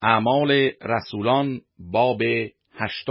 اعمال رسولان باب 8.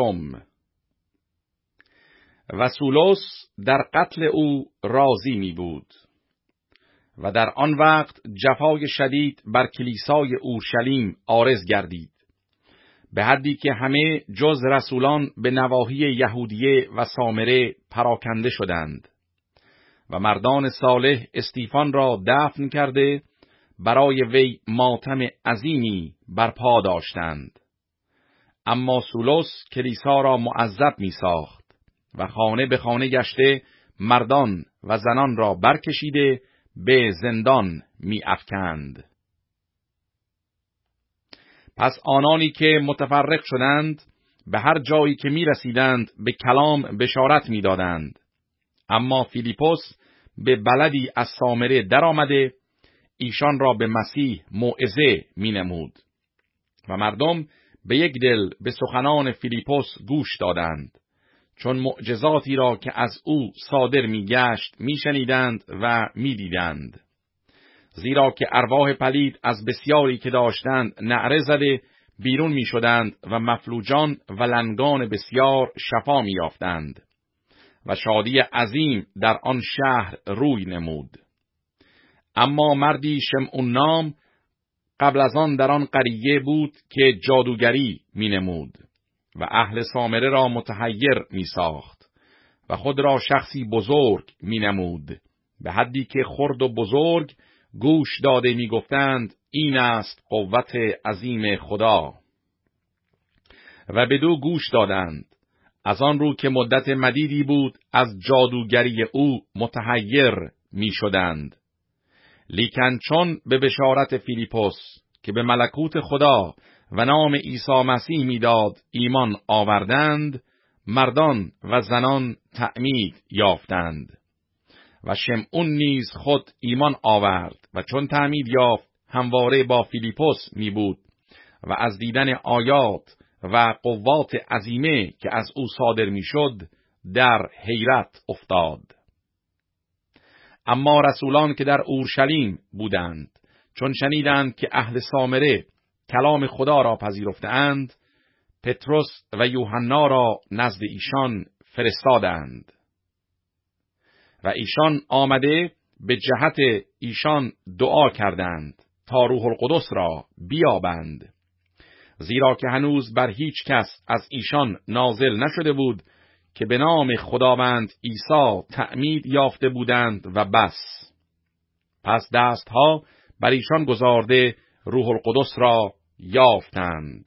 وسولوس در قتل او راضی می بود و در آن وقت جفای شدید بر کلیسای اورشلیم عارض گردید، به حدی که همه جز رسولان به نواحی یهودیه و سامره پراکنده شدند و مردان صالح استیفان را دفن کرده برای وی ماتم عظیمی برپا داشتند. اما سولوس کلیسا را معذب می ساخت و خانه به خانه گشته مردان و زنان را برکشیده به زندان می افکند. پس آنانی که متفرق شدند به هر جایی که می رسیدند به کلام بشارت می دادند. اما فیلیپوس به بلدی از سامره در آمده ایشان را به مسیح موعظه می نمود و مردم به یک دل به سخنان فیلیپوس گوش دادند، چون معجزاتی را که از او صادر می گشت می شنیدند و می دیدند. زیرا که ارواح پلید از بسیاری که داشتند نعره زده بیرون می شدند و مفلوجان و لنگان بسیار شفا می یافتند و شادی عظیم در آن شهر روی نمود. اما مردی شمعون نام قبل از آن در آن قریه بود که جادوگری می نمود و اهل سامره را متحیر می ساخت و خود را شخصی بزرگ می نمود، به حدی که خرد و بزرگ گوش داده می گفتند این است قوت عظیم خدا و بدو گوش دادند. از آن رو که مدت مدیدی بود از جادوگری او متحیر می شدند. لیکن چون به بشارت فیلیپوس که به ملکوت خدا و نام عیسی مسیح میداد ایمان آوردند، مردان و زنان تعمید یافتند و شمعون نیز خود ایمان آورد و چون تعمید یافت همواره با فیلیپوس می بود و از دیدن آیات و قوات عظیمه که از او صادر می شد در حیرت افتاد. اما رسولان که در اورشلیم بودند چون شنیدند که اهل سامره کلام خدا را پذیرفتند، پتروس و یوحنا را نزد ایشان فرستادند و ایشان آمده به جهت ایشان دعا کردند تا روح القدس را بیابند، زیرا که هنوز بر هیچ کس از ایشان نازل نشده بود که به نام خداوند عیسی تعمید یافته بودند و بس. پس دستها بر ایشان گذارده روح القدس را یافتند.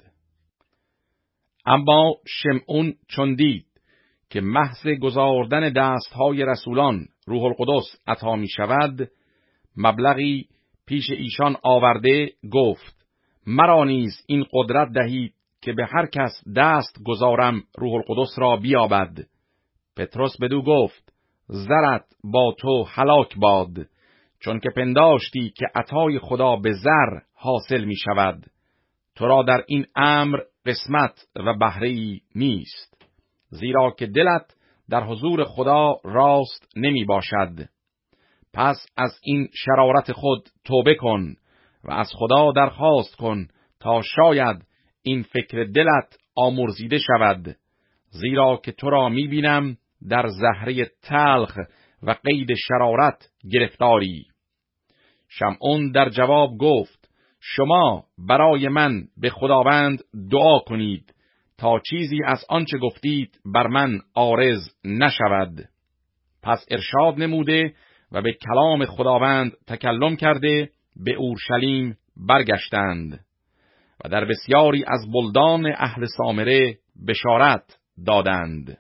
اما شمعون چون دید که محض گذاردن دستهای رسولان روح القدس عطا می شود، مبلغی پیش ایشان آورده گفت مرا نیز این قدرت دهید که به هر کس دست گذارم روح القدس را بیابد. پتروس بدو گفت زرت با تو هلاک باد، چون که پنداشتی که عطای خدا به زر حاصل می شود. تو را در این امر قسمت و بهره‌ای نیست، زیرا که دلت در حضور خدا راست نمی باشد. پس از این شرارت خود توبه کن و از خدا درخواست کن تا شاید این فکر دلت آمرزیده شود، زیرا که تو را می بینم در زهره تلخ و قید شرارت گرفتاری. شمعون در جواب گفت شما برای من به خداوند دعا کنید تا چیزی از آنچه گفتید بر من عارض نشود. پس ارشاد نموده و به کلام خداوند تکلم کرده به اورشلیم برگشتند و در بسیاری از بلدان اهل سامره بشارت دادند.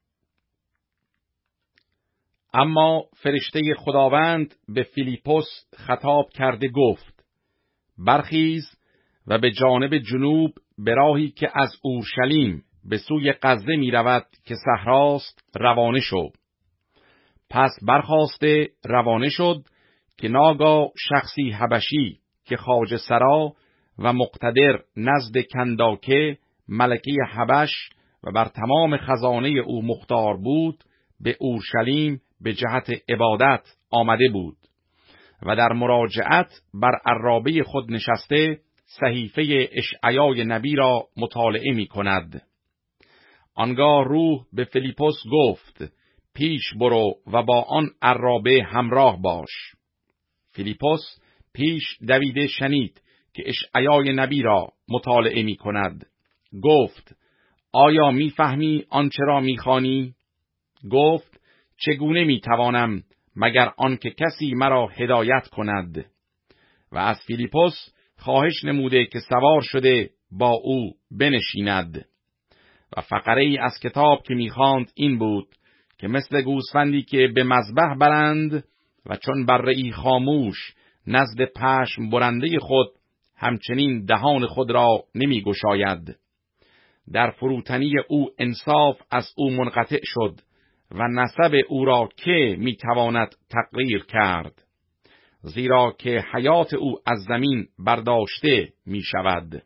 اما فرشته خداوند به فیلیپوس خطاب کرده گفت برخیز و به جانب جنوب به راهی که از اورشلیم به سوی غزه می رود که صحراست روانه شو. پس برخاسته روانه شد که ناگاه شخصی حبشی که خواجه سرا و مقتدر نزد کنداکه ملکه حبش و بر تمام خزانه او مختار بود به اورشلیم به جهت عبادت آمده بود و در مراجعت بر عرابه خود نشسته صحیفه اشعیای نبی را مطالعه می کند. آنگاه روح به فیلیپوس گفت پیش برو و با آن عرابه همراه باش. فیلیپوس پیش دویده شنید که اشعیای نبی را مطالعه می کند. گفت آیا می فهمی آنچه را می خوانی؟ گفت چگونه می توانم مگر آنکه کسی مرا هدایت کند؟ و از فیلیپوس خواهش نموده که سوار شده با او بنشیند. و فقره ای از کتاب که می‌خواند این بود که مثل گوسفندی که به مذبح برند و چون بره‌ای خاموش نزد پشم برنده خود همچنین دهان خود را نمی‌گشاید. در فروتنی او انصاف از او منقطع شد و نسب او را که می‌تواند تقریر کرد، زیرا که حیات او از زمین برداشته می‌شود.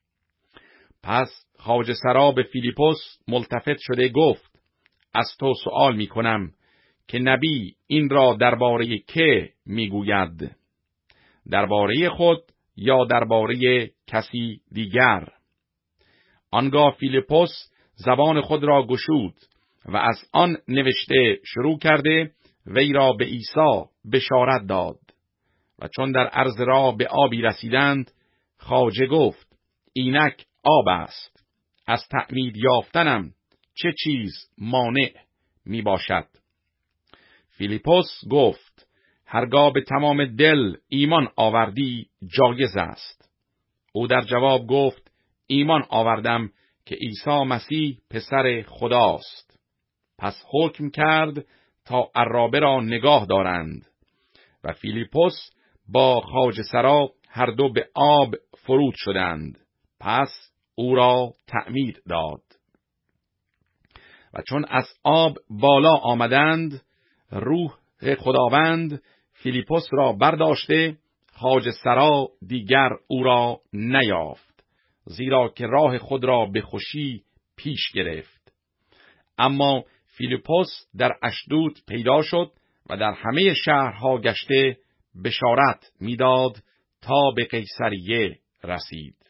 پس خواجه سرا به فیلیپوس ملتفت شده گفت از تو سؤال می‌کنم که نبی این را درباره که می‌گوید؟ درباره خود یا درباره کسی دیگر؟ آنگاه فیلیپوس زبان خود را گشود و از آن نوشته شروع کرده وی را به عیسی بشارت داد. و چون در عرض راه به آبی رسیدند، خواجه گفت اینک آب است، از تعمید یافتنم چه چیز مانع می باشد؟ فیلیپوس گفت هرگاه به تمام دل ایمان آوردی جایز است. او در جواب گفت ایمان آوردم که عیسی مسیح پسر خداست. پس حکم کرد تا عرابه را نگاه دارند و فیلیپوس با خواجه سرا هر دو به آب فرود شدند. پس او را تعمید داد. و چون از آب بالا آمدند، روح خداوند فیلیپوس را برداشته، خواجه سرا دیگر او را نیافت، زیرا که راه خود را به خوشی پیش گرفت. اما فیلیپوس در اشدود پیدا شد و در همه شهرها گشته بشارت میداد تا به قیصریه رسید.